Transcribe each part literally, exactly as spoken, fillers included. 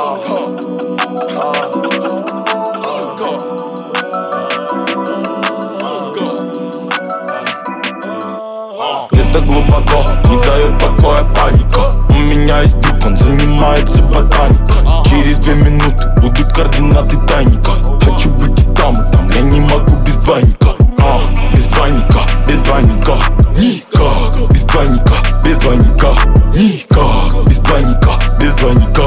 Где-то глубоко не дает покоя паника. У меня есть друг, он занимается ботаникой. Через две минуты будут координаты тайника. Хочу быть и там, и там, я не могу без двойника. А, без двойника, без двойника, никак. Без двойника, без двойника, никак. Без двойника, без двойника,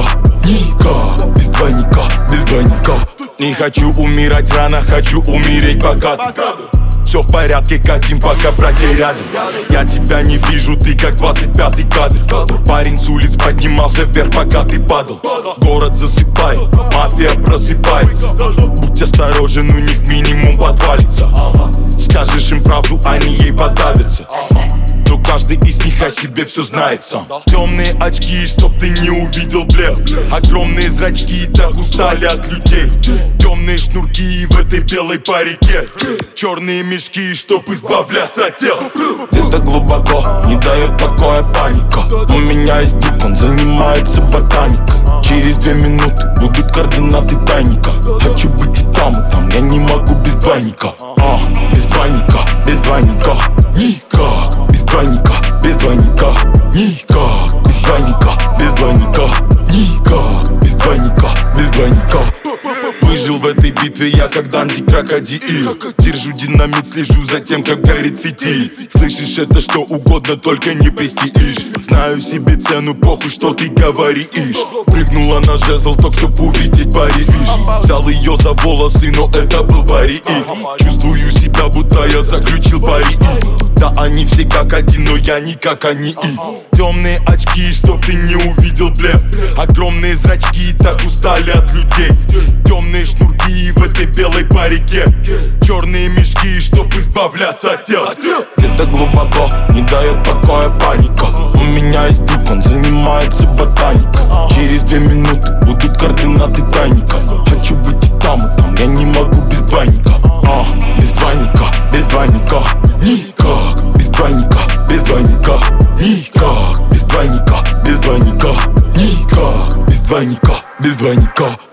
никак. Без двойника, без двойника. Не хочу умирать рано, хочу умереть богато. Все в порядке, катим, пока братья рядом. Я тебя не вижу, ты как двадцать пятый кадр. Парень с улиц поднимался вверх, пока ты падал. Город засыпает, мафия просыпается. Будь осторожен, у них минимум подвалится. Скажешь им правду, они ей подавятся. Но каждый из них о себе все знает сам. Темные очки, чтоб ты не увидел блеф. Огромные зрачки, так устали от людей. Темные шнурки в этой белой парике. Черные мешки, чтоб избавляться от тел. Где-то глубоко не дает покоя паника. У меня есть друг, он занимается ботаникой. Через две минуты будут координаты тайника. Хочу быть и там, и там, я не могу без двойника. А, без двойника, без двойника, никак. Без двойника, без двойника, никак. Без двойника, без двойника, никак. Без двойника, без двойника. Выжил в этой битве я, как Данди крокодил. Держу динамит, слежу за тем, как горит фитиль. Слышишь, это что угодно, только не престиж. Знаю себе цену, похуй, что ты говоришь. Прыгнула на жезл, только чтоб увидеть Париж. Взял ее за волосы, но это был Пари. Чувствую себя, будто я заключил пари. Да они все как один, но я не как они. Темные очки, чтоб ты не увидел блеф. Огромные зрачки, так устали от людей. Темные шнурки в этой белой парике. Черные мешки, чтоб избавляться от тел. Где-то глубоко не дает покоя паника. У меня есть друг, он занимается ботаникой. Через две минуты будут координаты тайника. Хочу быть и там, и там, я не могу без двойника. А, без двойника, без двойника, никак. Без двойника, без двойника, никак. Без двойника, без двойника, никак. Без двойника, без двойника.